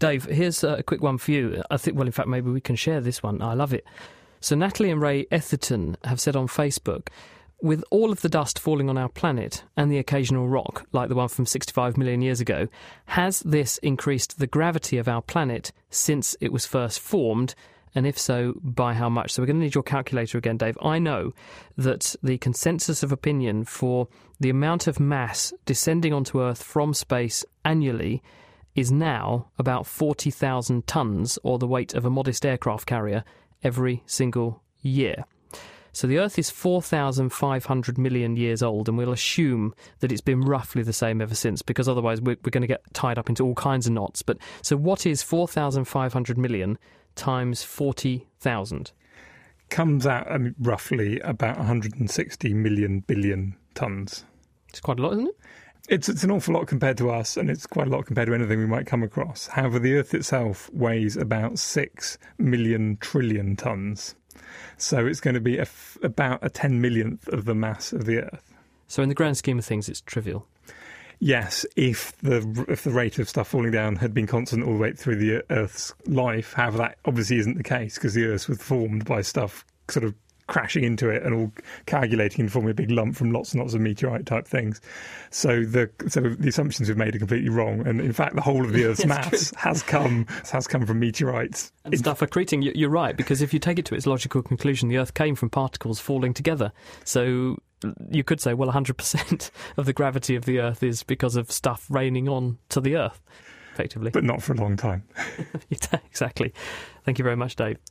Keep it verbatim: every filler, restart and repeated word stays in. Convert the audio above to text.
Dave, here's a quick one for you. I think, well, in fact, maybe we can share this one. I love it. So Natalie and Ray Etherton have said on Facebook, with all of the dust falling on our planet and the occasional rock, like the one from sixty-five million years ago, has this increased the gravity of our planet since it was first formed? And if so, by how much? So we're going to need your calculator again, Dave. I know that the consensus of opinion for the amount of mass descending onto Earth from space annually is now about forty thousand tonnes, or the weight of a modest aircraft carrier, every single year. So the Earth is four thousand five hundred million years old, and we'll assume that it's been roughly the same ever since, because otherwise we're, we're going to get tied up into all kinds of knots. But so what is four thousand five hundred million times forty thousand? Comes out, I mean, roughly about one hundred sixty million billion tonnes. It's quite a lot, isn't it? It's, it's an awful lot compared to us, and it's quite a lot compared to anything we might come across. However, the Earth itself weighs about six million trillion tonnes. So it's going to be a f- about a ten millionth of the mass of the Earth. So in the grand scheme of things, it's trivial. Yes, if the if the rate of stuff falling down had been constant all the way through the Earth's life. However, that obviously isn't the case, because the Earth was formed by stuff sort of crashing into it and all coagulating and forming a big lump from lots and lots of meteorite type things. So the so the assumptions we've made are completely wrong, and in fact the whole of the Earth's mass true. has come has come from meteorites and stuff accreting. You're right, because if you take it to its logical conclusion, the Earth came from particles falling together. So you could say, well, one hundred percent of the gravity of the Earth is because of stuff raining on to the Earth, effectively. But not for a long time. Exactly. Thank you very much, Dave.